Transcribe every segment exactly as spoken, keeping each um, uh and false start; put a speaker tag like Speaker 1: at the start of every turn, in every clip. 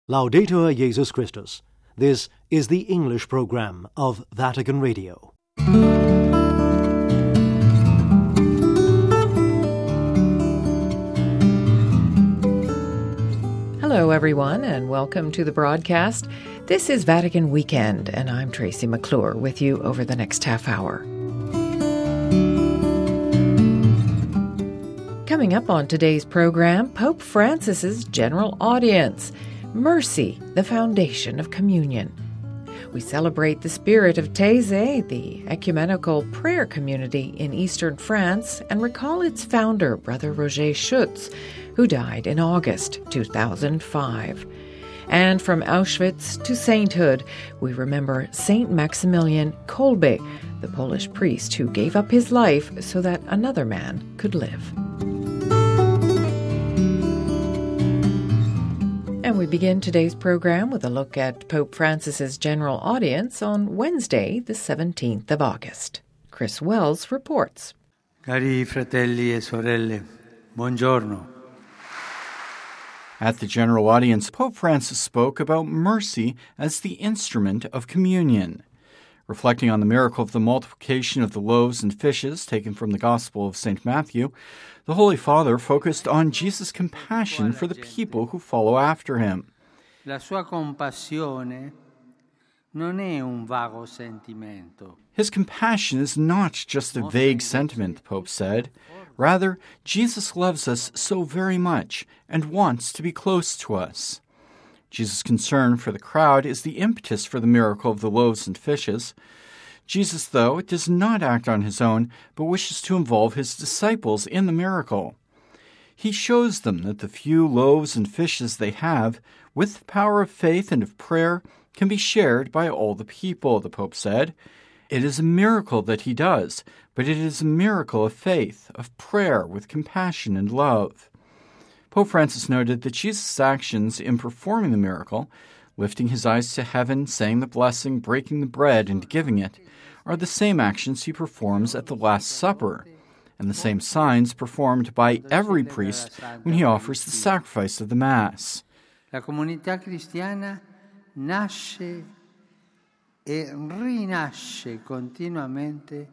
Speaker 1: Laudetur Jesus Christus. This is the English program of Vatican Radio.
Speaker 2: Hello, everyone, and welcome to the broadcast. This is Vatican Weekend, and I'm Tracy McClure with you over the next half hour. Coming up on today's program, Pope Francis's general audience, Mercy, the foundation of communion. We celebrate the spirit of Taizé, the ecumenical prayer community in eastern France, and recall its founder, Brother Roger Schutz, who died in August two thousand five. And from Auschwitz to sainthood, we remember Saint Maximilian Kolbe, the Polish priest who gave up his life so that another man could live. And we begin today's program with a look at Pope Francis's general audience on Wednesday, the seventeenth of August. Chris Wells reports.
Speaker 3: Cari fratelli e sorelle, buongiorno.
Speaker 4: At the general audience, Pope Francis spoke about mercy as the instrument of communion. Reflecting on the miracle of the multiplication of the loaves and fishes taken from the Gospel of Saint Matthew, the Holy Father focused on Jesus' compassion for the people who follow after him.
Speaker 3: La sua compassione non è un vago sentimento.
Speaker 4: His compassion is not just a vague sentiment, the Pope said. Rather, Jesus loves us so very much and wants to be close to us. Jesus' concern for the crowd is the impetus for the miracle of the loaves and fishes. Jesus, though, does not act on his own, but wishes to involve his disciples in the miracle. He shows them that the few loaves and fishes they have, with the power of faith and of prayer, can be shared by all the people, the Pope said. It is a miracle that he does, but it is a miracle of faith, of prayer with compassion and love. Pope Francis noted that Jesus' actions in performing the miracle, lifting his eyes to heaven, saying the blessing, breaking the bread, and giving it, are the same actions he performs at the Last Supper, and the same signs performed by every priest when he offers the sacrifice of the Mass.
Speaker 3: La comunità cristiana nasce e rinasce continuamente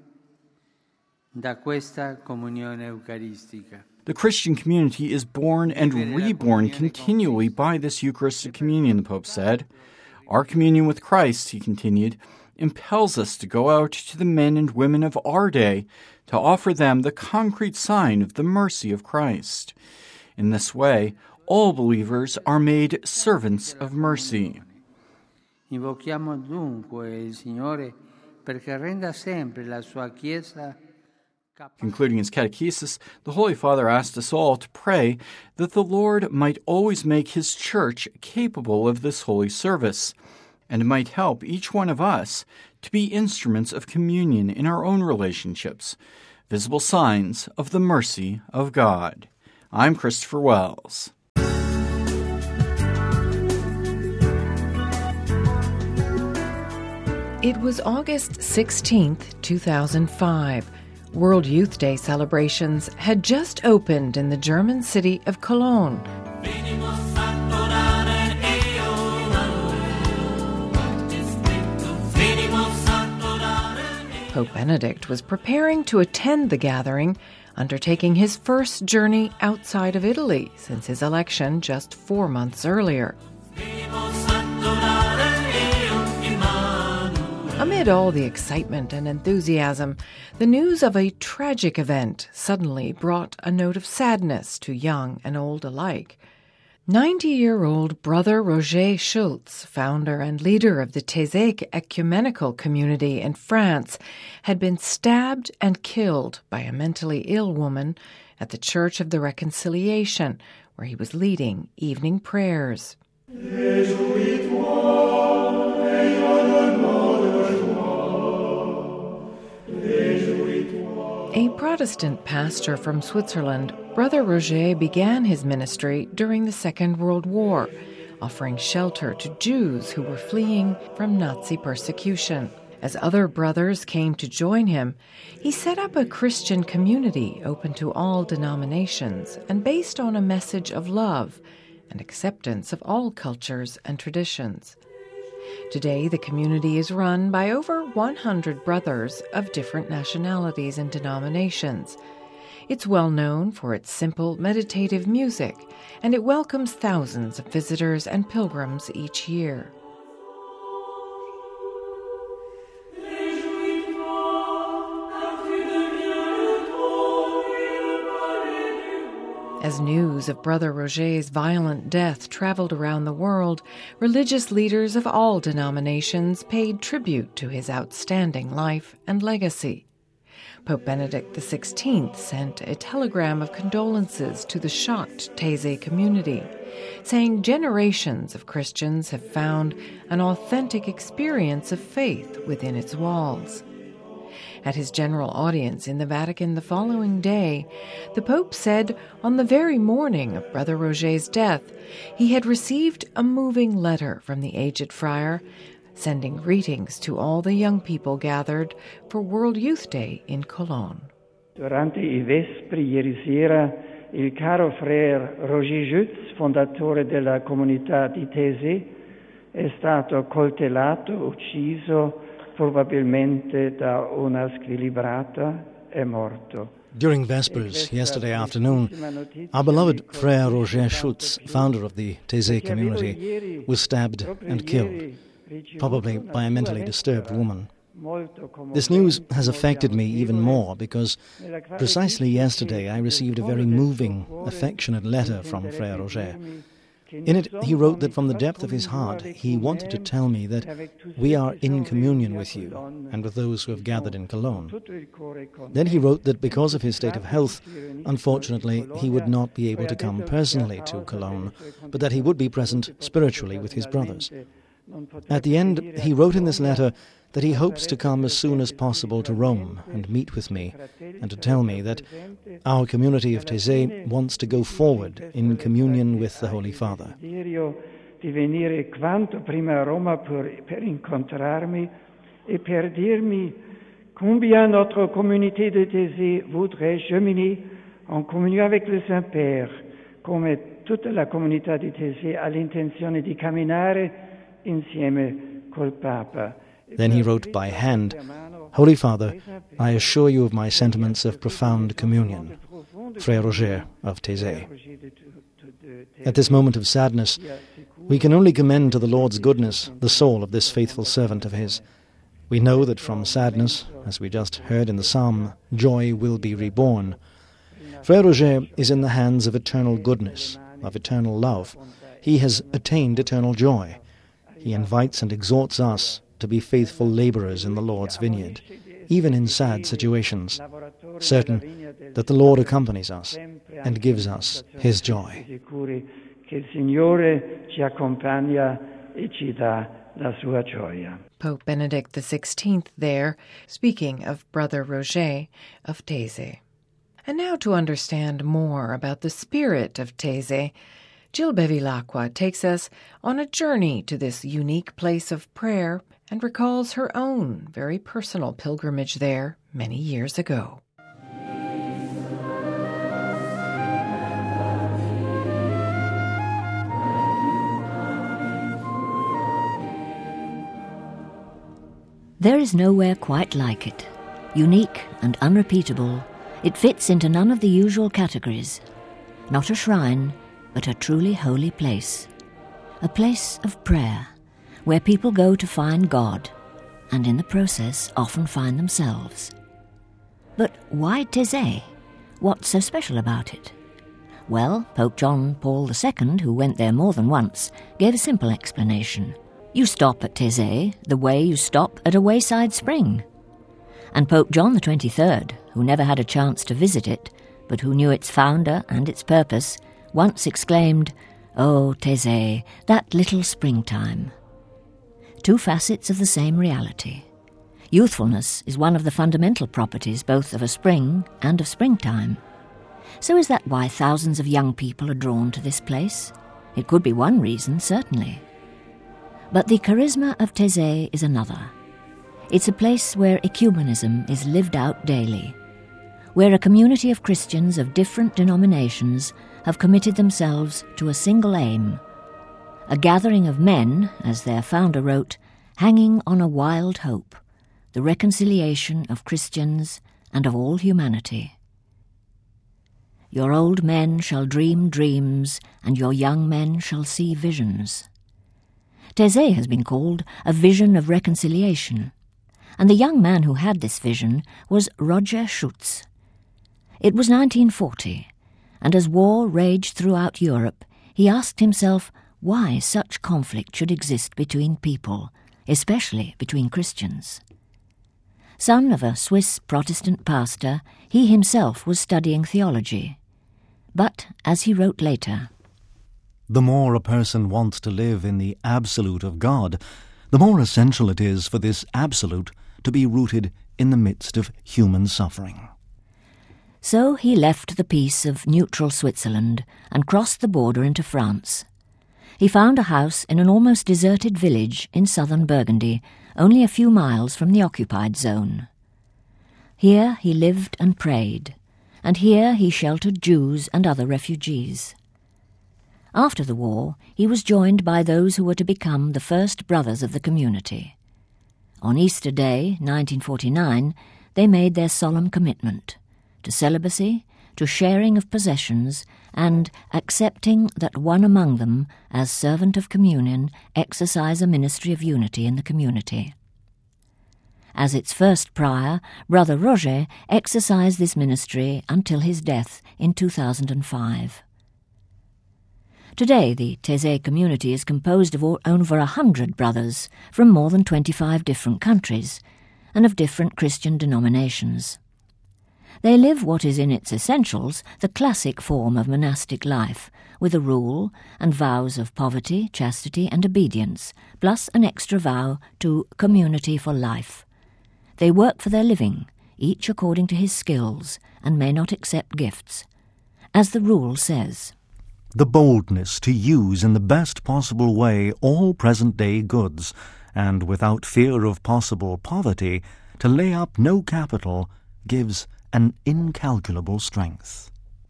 Speaker 3: da questa comunione eucaristica.
Speaker 4: The Christian community is born and reborn continually by this Eucharistic communion, the Pope said. Our communion with Christ, he continued, impels us to go out to the men and women of our day to offer them the concrete sign of the mercy of Christ. In this way, all believers are made servants of mercy.
Speaker 3: Invochiamo dunque il Signore perché renda sempre la sua Chiesa.
Speaker 4: Concluding his catechesis, the Holy Father asked us all to pray that the Lord might always make his church capable of this holy service, and might help each one of us to be instruments of communion in our own relationships, visible signs of the mercy of God. I'm Christopher Wells.
Speaker 2: It was August sixteenth, two thousand five. World Youth Day celebrations had just opened in the German city of Cologne. Pope Benedict was preparing to attend the gathering, undertaking his first journey outside of Italy since his election just four months earlier. Amid all the excitement and enthusiasm, the news of a tragic event suddenly brought a note of sadness to young and old alike. ninety-year-old Brother Roger Schutz, founder and leader of the Taizé ecumenical community in France, had been stabbed and killed by a mentally ill woman at the Church of the Reconciliation, where he was leading evening prayers. A Protestant pastor from Switzerland, Brother Roger began his ministry during the Second World War, offering shelter to Jews who were fleeing from Nazi persecution. As other brothers came to join him, he set up a Christian community open to all denominations and based on a message of love and acceptance of all cultures and traditions. Today, the community is run by over one hundred brothers of different nationalities and denominations. It's well known for its simple, meditative music, and it welcomes thousands of visitors and pilgrims each year. As news of Brother Roger's violent death traveled around the world, religious leaders of all denominations paid tribute to his outstanding life and legacy. Pope Benedict the sixteenth sent a telegram of condolences to the shocked Taizé community, saying generations of Christians have found an authentic experience of faith within its walls. At his general audience in the Vatican the following day, the Pope said on the very morning of Brother Roger's death, he had received a moving letter from the aged friar, sending greetings to all the young people gathered for World Youth Day in Cologne.
Speaker 5: Durante i vespri ieri sera, il caro frère Roger Jutz, fondatore della comunità di Taizé, è stato coltellato, ucciso, probabilmente da una squilibrata, è morto.
Speaker 1: During Vespers yesterday afternoon, our beloved Frère Roger Schutz, founder of the Taizé community, was stabbed and killed, probably by a mentally disturbed woman. This news has affected me even more because precisely yesterday I received a very moving, affectionate letter from Frère Roger. In it, he wrote that from the depth of his heart, he wanted to tell me that we are in communion with you and with those who have gathered in Cologne. Then he wrote that because of his state of health, unfortunately, he would not be able to come personally to Cologne, but that he would be present spiritually with his brothers. At the end, he wrote in this letter that he hopes to come as soon as possible to Rome and meet with me, and to tell me that our community of Taizé wants to go forward in communion with the Holy Father.
Speaker 5: Di venire quanto prima a Roma per, per incontrarmi e per dirmi combien notre communauté de Taizé voudrait cheminer en communion avec le Saint-Père, come tutta la comunità di Taizé ha l'intenzione di camminare insieme col Papa.
Speaker 1: Then he wrote by hand, Holy Father, I assure you of my sentiments of profound communion. Frère Roger of Taizé. At this moment of sadness, we can only commend to the Lord's goodness the soul of this faithful servant of his. We know that from sadness, as we just heard in the psalm, joy will be reborn. Frère Roger is in the hands of eternal goodness, of eternal love. He has attained eternal joy. He invites and exhorts us to be faithful laborers in the Lord's vineyard, even in sad situations, certain that the Lord accompanies us and gives us his joy.
Speaker 2: Pope Benedict the sixteenth there, speaking of Brother Roger of Taizé. And now to understand more about the spirit of Taizé, Jill Bevilacqua takes us on a journey to this unique place of prayer and recalls her own very personal pilgrimage there many years ago.
Speaker 6: There is nowhere quite like it. Unique and unrepeatable, it fits into none of the usual categories. Not a shrine, but a truly holy place. A place of prayer, where people go to find God, and in the process often find themselves. But why Taizé? What's so special about it? Well, Pope John Paul the Second, who went there more than once, gave a simple explanation. You stop at Taizé the way you stop at a wayside spring. And Pope John the Twenty-third, who never had a chance to visit it, but who knew its founder and its purpose, once exclaimed, "Oh, Taizé, that little springtime." Two facets of the same reality. Youthfulness is one of the fundamental properties both of a spring and of springtime. So is that why thousands of young people are drawn to this place? It could be one reason, certainly. But the charisma of Taizé is another. It's a place where ecumenism is lived out daily, where a community of Christians of different denominations have committed themselves to a single aim, a gathering of men, as their founder wrote, hanging on a wild hope, the reconciliation of Christians and of all humanity. Your old men shall dream dreams, and your young men shall see visions. Taizé has been called a vision of reconciliation, and the young man who had this vision was Roger Schutz. It was nineteen forty, and as war raged throughout Europe, he asked himself why such conflict should exist between people, especially between Christians. Son of a Swiss Protestant pastor, he himself was studying theology. But, as he wrote later,
Speaker 1: the more a person wants to live in the absolute of God, the more essential it is for this absolute to be rooted in the midst of human suffering.
Speaker 6: So he left the peace of neutral Switzerland and crossed the border into France. He found a house in an almost deserted village in southern Burgundy, only a few miles from the occupied zone. Here he lived and prayed, and here he sheltered Jews and other refugees. After the war, he was joined by those who were to become the first brothers of the community. On Easter Day, nineteen forty-nine, they made their solemn commitment to celibacy, to sharing of possessions, and accepting that one among them, as servant of communion, exercise a ministry of unity in the community. As its first prior, Brother Roger exercised this ministry until his death in two thousand five. Today, the Taizé community is composed of over a hundred brothers from more than twenty-five different countries and of different Christian denominations. They live what is in its essentials the classic form of monastic life, with a rule and vows of poverty, chastity and obedience, plus an extra vow to community for life. They work for their living, each according to his skills, and may not accept gifts. As the rule says,
Speaker 1: the boldness to use in the best possible way all present-day goods, and without fear of possible poverty, to lay up no capital, gives an incalculable strength.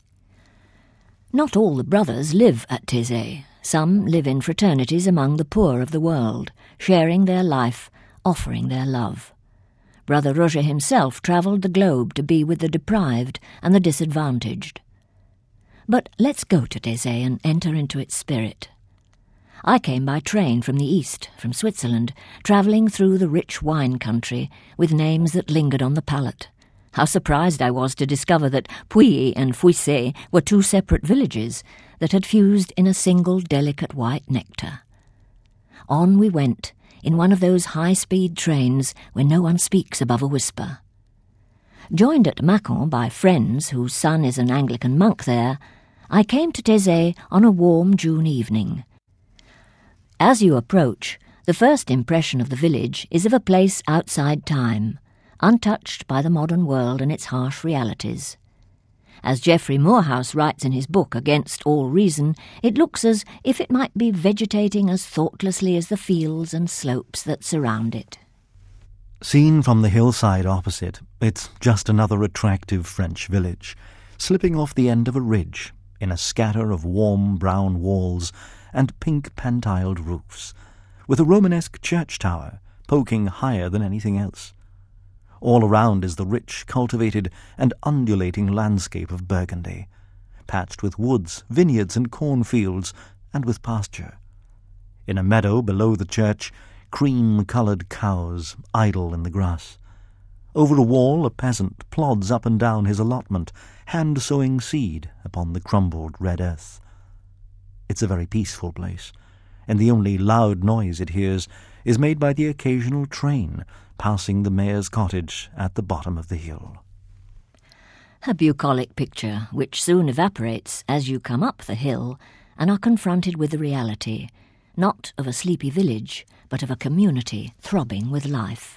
Speaker 6: Not all the brothers live at Taizé. Some live in fraternities among the poor of the world, sharing their life, offering their love. Brother Roger himself travelled the globe to be with the deprived and the disadvantaged. But let's go to Taizé and enter into its spirit. I came by train from the east, from Switzerland, travelling through the rich wine country with names that lingered on the palate. How surprised I was to discover that Pouilly and Fouissé were two separate villages that had fused in a single delicate white nectar. On we went, in one of those high-speed trains where no one speaks above a whisper. Joined at Mâcon by friends whose son is an Anglican monk there, I came to Taizé on a warm June evening. As you approach, the first impression of the village is of a place outside time, untouched by the modern world and its harsh realities. As Geoffrey Moorhouse writes in his book Against All Reason, it looks as if it might be vegetating as thoughtlessly as the fields and slopes that surround it.
Speaker 1: Seen from the hillside opposite, it's just another attractive French village, slipping off the end of a ridge, in a scatter of warm brown walls and pink pantiled roofs, with a Romanesque church tower poking higher than anything else. All around is the rich, cultivated and undulating landscape of Burgundy, patched with woods, vineyards and cornfields, and with pasture. In a meadow below the church, cream-coloured cows idle in the grass. Over a wall a peasant plods up and down his allotment, hand-sowing seed upon the crumbled red earth. It's a very peaceful place, and the only loud noise it hears is made by the occasional train passing the mayor's cottage at the bottom of the hill.
Speaker 6: A bucolic picture which soon evaporates as you come up the hill and are confronted with the reality, not of a sleepy village, but of a community throbbing with life.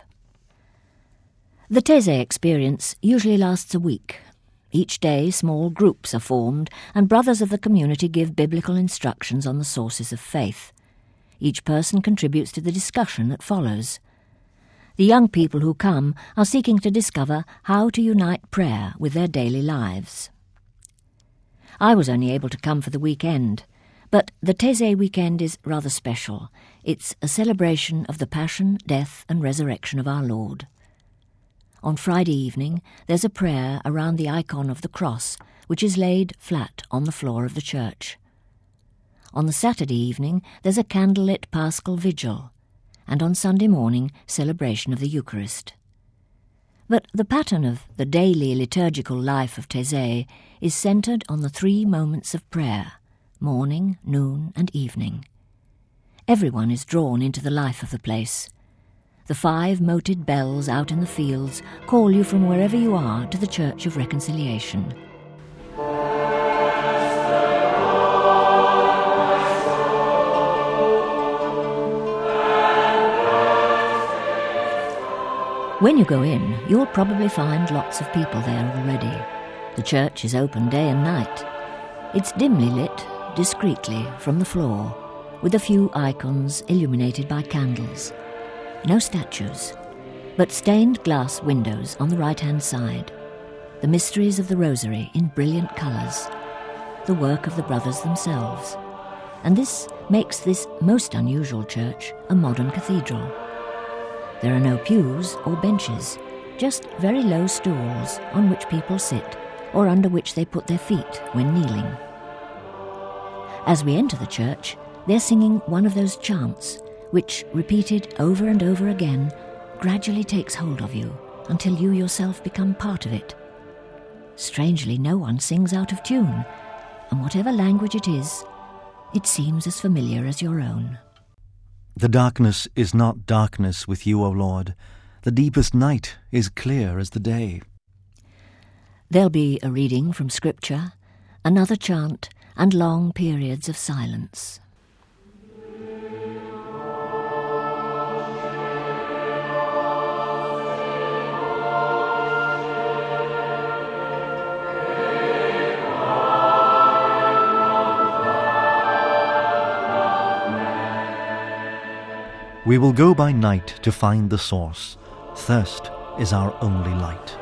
Speaker 6: The Taizé experience usually lasts a week. Each day small groups are formed and brothers of the community give biblical instructions on the sources of faith. Each person contributes to the discussion that follows. The young people who come are seeking to discover how to unite prayer with their daily lives. I was only able to come for the weekend, but the Taizé weekend is rather special. It's a celebration of the Passion, Death and Resurrection of our Lord. On Friday evening, there's a prayer around the icon of the cross, which is laid flat on the floor of the church. On the Saturday evening, there's a candlelit Paschal Vigil, and on Sunday morning, celebration of the Eucharist. But the pattern of the daily liturgical life of Taizé is centred on the three moments of prayer, morning, noon and evening. Everyone is drawn into the life of the place. The five moated bells out in the fields call you from wherever you are to the Church of Reconciliation. When you go in, you'll probably find lots of people there already. The church is open day and night. It's dimly lit, discreetly, from the floor, with a few icons illuminated by candles. No statues, but stained glass windows on the right-hand side. The mysteries of the Rosary in brilliant colours. The work of the brothers themselves. And this makes this most unusual church a modern cathedral. There are no pews or benches, just very low stools on which people sit or under which they put their feet when kneeling. As we enter the church, they're singing one of those chants which, repeated over and over again, gradually takes hold of you until you yourself become part of it. Strangely, no one sings out of tune, and whatever language it is, it seems as familiar as your own.
Speaker 1: The darkness is not darkness with you, O Lord. The deepest night is clear as the day.
Speaker 6: There'll be a reading from Scripture, another chant, and long periods of silence.
Speaker 1: We will go by night to find the source. Thirst is our only light.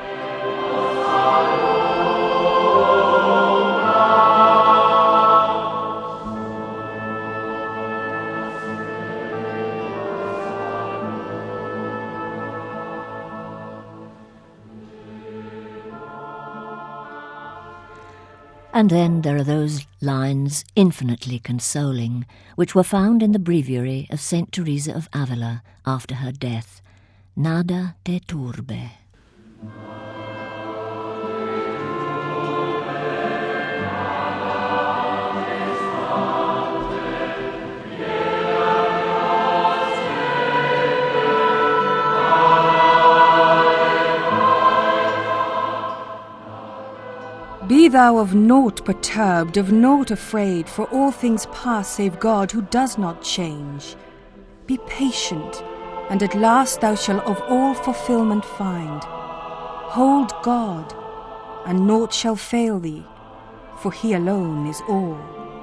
Speaker 6: And then there are those lines infinitely consoling, which were found in the breviary of Saint Teresa of Avila after her death. Nada te turbe.
Speaker 7: Be thou of naught perturbed, of naught afraid, for all things pass save God who does not change. Be patient, and at last thou shalt of all fulfilment find. Hold God, and naught shall fail thee, for he alone is all.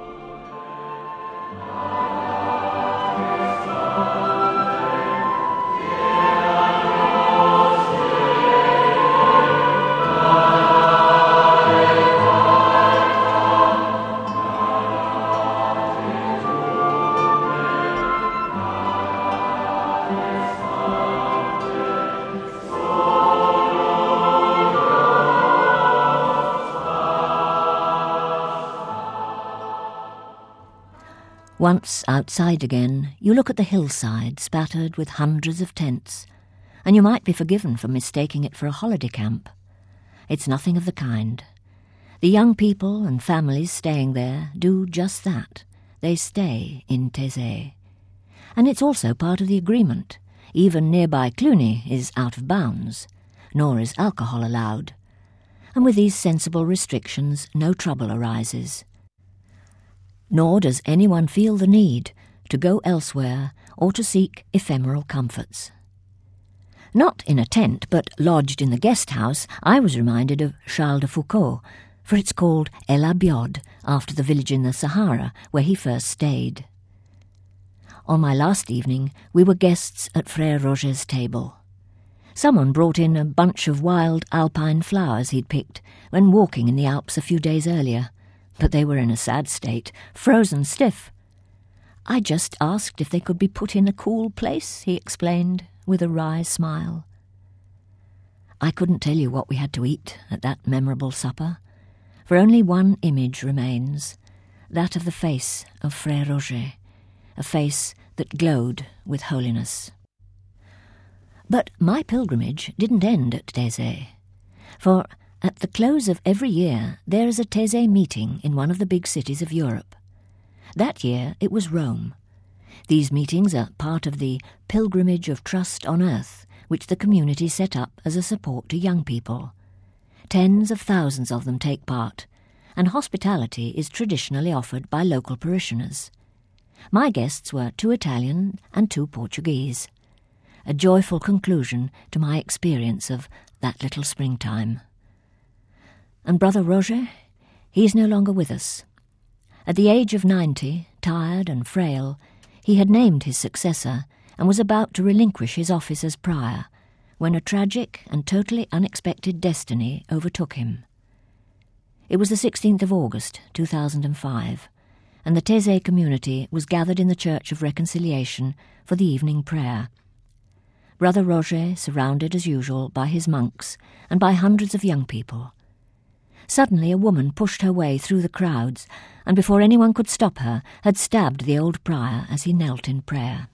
Speaker 6: Once outside again, you look at the hillside spattered with hundreds of tents, and you might be forgiven for mistaking it for a holiday camp. It's nothing of the kind. The young people and families staying there do just that. They stay in Taizé. And it's also part of the agreement. Even nearby Cluny is out of bounds, nor is alcohol allowed. And with these sensible restrictions, no trouble arises. Nor does anyone feel the need to go elsewhere or to seek ephemeral comforts. Not in a tent, but lodged in the guest house, I was reminded of Charles de Foucault, for it's called El Abiod, after the village in the Sahara where he first stayed. On my last evening, we were guests at Frère Roger's table. Someone brought in a bunch of wild alpine flowers he'd picked when walking in the Alps a few days earlier, but they were in a sad state, frozen stiff. I just asked if they could be put in a cool place, he explained, with a wry smile. I couldn't tell you what we had to eat at that memorable supper, for only one image remains, that of the face of Frère Roger, a face that glowed with holiness. But my pilgrimage didn't end at Taizé, for at the close of every year there is a Taizé meeting in one of the big cities of Europe. That year it was Rome. These meetings are part of the Pilgrimage of Trust on Earth, which the community set up as a support to young people. Tens of thousands of them take part, and hospitality is traditionally offered by local parishioners. My guests were two Italian and two Portuguese, a joyful conclusion to my experience of that little springtime. And Brother Roger, he is no longer with us. At the age of ninety, tired and frail, he had named his successor and was about to relinquish his office as prior, when a tragic and totally unexpected destiny overtook him. It was the sixteenth of August, two thousand five, and the Taizé community was gathered in the Church of Reconciliation for the evening prayer. Brother Roger surrounded as usual by his monks and by hundreds of young people. Suddenly a woman pushed her way through the crowds, and before anyone could stop her, had stabbed the old prior as he knelt in prayer.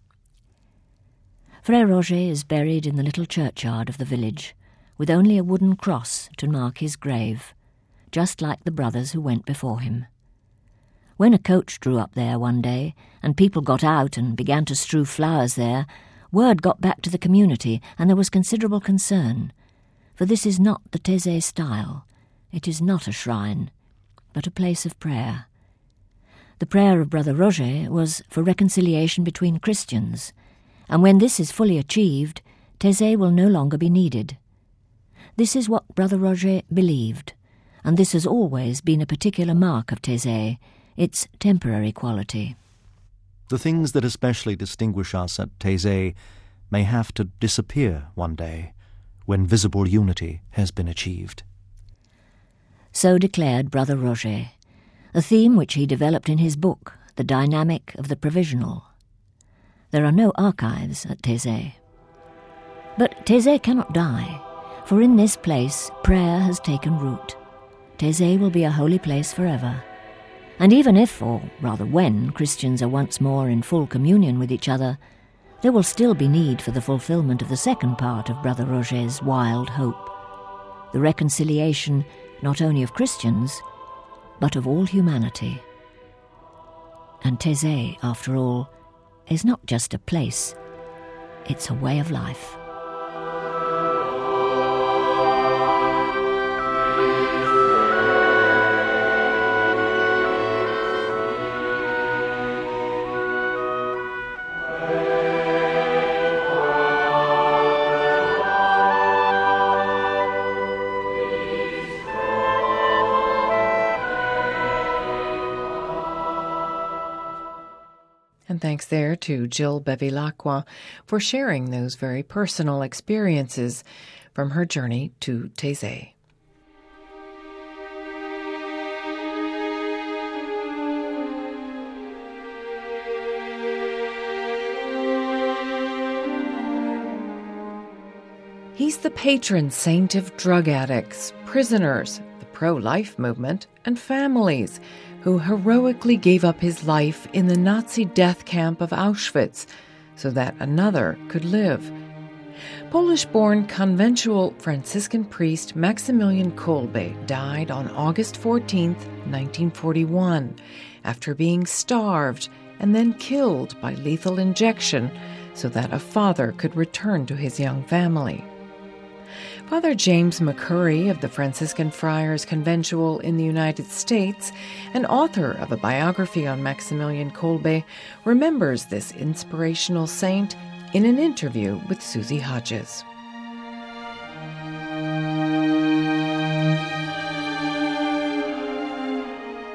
Speaker 6: Frère Roger is buried in the little churchyard of the village, with only a wooden cross to mark his grave, just like the brothers who went before him. When a coach drew up there one day, and people got out and began to strew flowers there, word got back to the community, and there was considerable concern, for this is not the Taizé style. It is not a shrine, but a place of prayer. The prayer of Brother Roger was for reconciliation between Christians, and when this is fully achieved, Taizé will no longer be needed. This is what Brother Roger believed, and this has always been a particular mark of Taizé, its temporary quality.
Speaker 1: The things that especially distinguish us at Taizé may have to disappear one day, when visible unity has been achieved.
Speaker 6: So declared Brother Roger, a theme which he developed in his book, The Dynamic of the Provisional. There are no archives at Taizé. But Taizé cannot die, for in this place prayer has taken root. Taizé will be a holy place forever. And even if, or rather when, Christians are once more in full communion with each other, there will still be need for the fulfillment of the second part of Brother Roger's wild hope, the reconciliation not only of Christians, but of all humanity. And Taizé, after all, is not just a place, it's a way of life.
Speaker 2: And thanks there to Jill Bevilacqua for sharing those very personal experiences from her journey to Taizé. He's the patron saint of drug addicts, prisoners, the pro-life movement, and families who heroically gave up his life in the Nazi death camp of Auschwitz so that another could live. Polish-born conventual Franciscan priest Maximilian Kolbe died on August fourteenth, nineteen forty-one, after being starved and then killed by lethal injection so that a father could return to his young family. Father James McCurry of the Franciscan Friars Conventual in the United States, and author of a biography on Maximilian Kolbe, remembers this inspirational saint in an interview with Susie Hodges.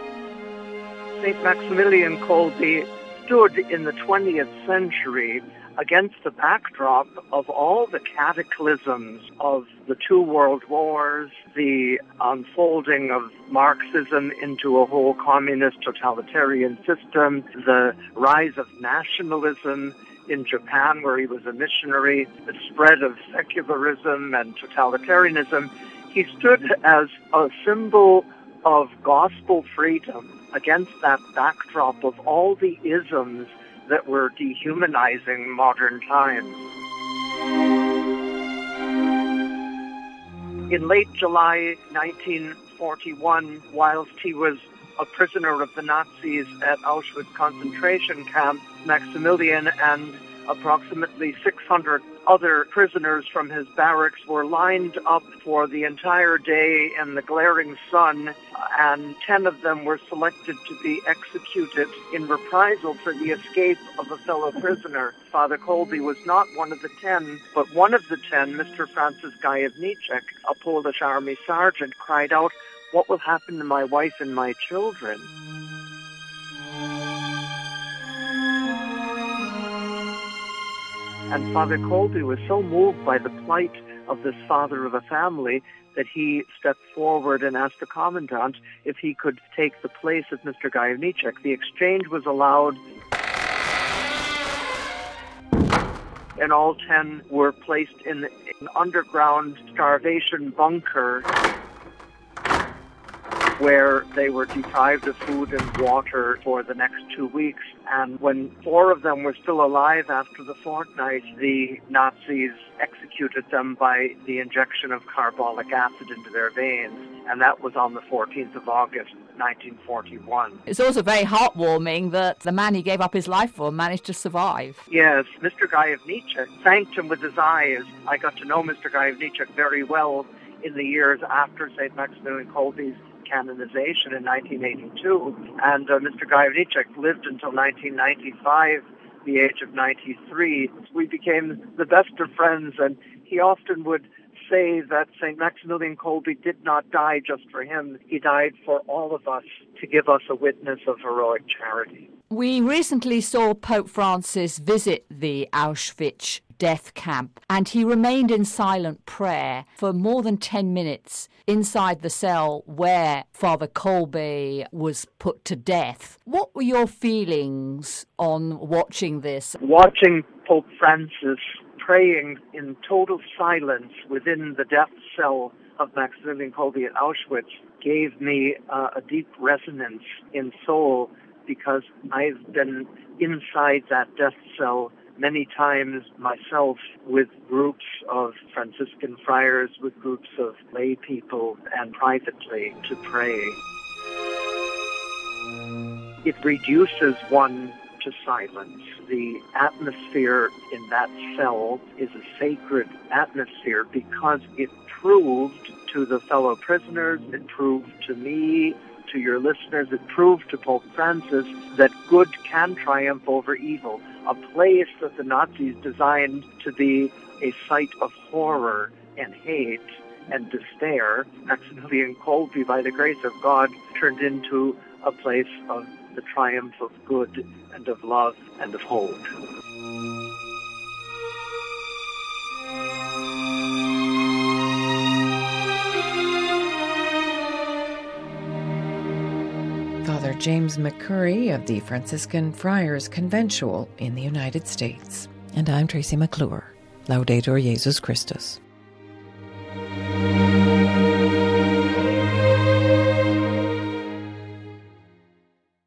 Speaker 8: Saint Maximilian Kolbe stood in the twentieth century against the backdrop of all the cataclysms of the two world wars, the unfolding of Marxism into a whole communist totalitarian system, the rise of nationalism in Japan, where he was a missionary, the spread of secularism and totalitarianism. He stood as a symbol of gospel freedom against that backdrop of all the isms that were dehumanizing modern times. In late July nineteen forty-one, whilst he was a prisoner of the Nazis at Auschwitz concentration camp, Maximilian and approximately six hundred other prisoners from his barracks were lined up for the entire day in the glaring sun, and ten of them were selected to be executed in reprisal for the escape of a fellow prisoner. Father Kolbe was not one of the ten, but one of the ten, Mister Francis Gajewniczek, a Polish army sergeant, cried out, "What will happen to my wife and my children?" And Father Kolbe was so moved by the plight of this father of a family that he stepped forward and asked the commandant if he could take the place of Mister Gajewniczek. The exchange was allowed, and all ten were placed in an underground starvation bunker where they were deprived of food and water for the next two weeks. And when four of them were still alive after the fortnight, the Nazis executed them by the injection of carbolic acid into their veins. And that was on the fourteenth of August, nineteen forty-one.
Speaker 9: It's also very heartwarming that the man he gave up his life for managed to survive.
Speaker 8: Yes, Mister Gajewniczek thanked him with his eyes. I got to know Mister Gajewniczek very well in the years after Saint Maximilian Kolbe's canonization in nineteen eighty-two, and uh, Mister Gajewniczek lived until nineteen ninety-five, the age of ninety-three. We became the best of friends, and he often would say that Saint Maximilian Kolbe did not die just for him. He died for all of us to give us a witness of heroic charity.
Speaker 9: We recently saw Pope Francis visit the Auschwitz death camp, and he remained in silent prayer for more than ten minutes inside the cell where Father Kolbe was put to death. What were your feelings on watching this?
Speaker 8: Watching Pope Francis praying in total silence within the death cell of Maximilian Kolbe at Auschwitz gave me uh, a deep resonance in soul, because I've been inside that death cell many times myself, with groups of Franciscan friars, with groups of lay people, and privately to pray. It reduces one to silence. The atmosphere in that cell is a sacred atmosphere because it proved to the fellow prisoners, it proved to me, to your listeners, it proved to Pope Francis that good can triumph over evil. A place that the Nazis designed to be a site of horror and hate and despair, Maximilian Kolbe, by the grace of God, turned into a place of the triumph of good and of love and of hope.
Speaker 2: Father James McCurry of the Franciscan Friars Conventual in the United States. And I'm Tracy McClure. Laudetur Jesus Christus.